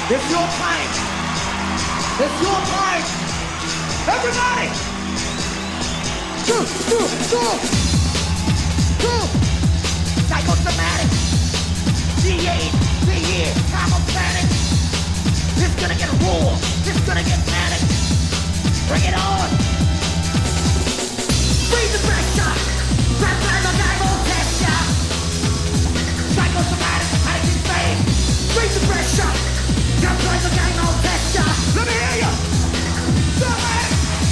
It's your time. It's your time. Everybody. Psychosomatic. D8, D-year, time of panic. It's gonna get raw. It's gonna get manic. Bring it on. Breathe the pressure. Rap time of guy won't test ya. Psychosomatic, panic in vain. Breathe the pressure. Rap time of guy won't test ya. Let me hear ya. Somatic.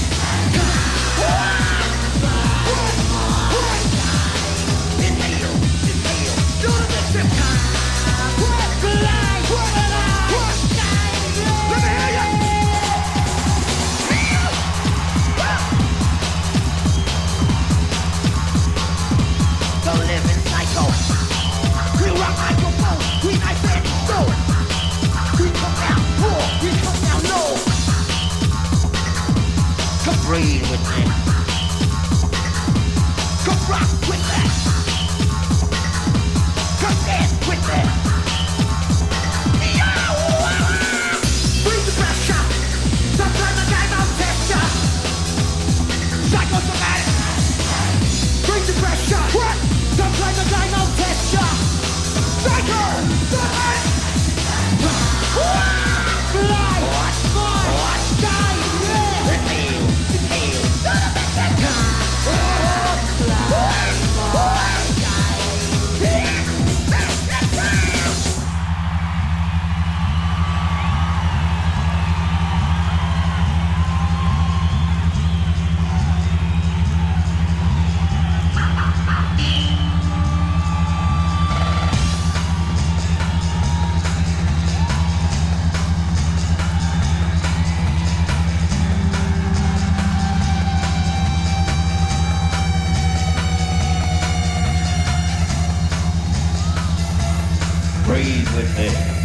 Breathe with me. Come rock with that. Come dance with that. Breathe the pressure. Sometimes the guy won't test ya. Psychosomatic. Breathe the pressure. What? Sometimes the guy won't test ya. Psychosomatic. Fly. What? Die. Yeah. Repeal. Breathe with me.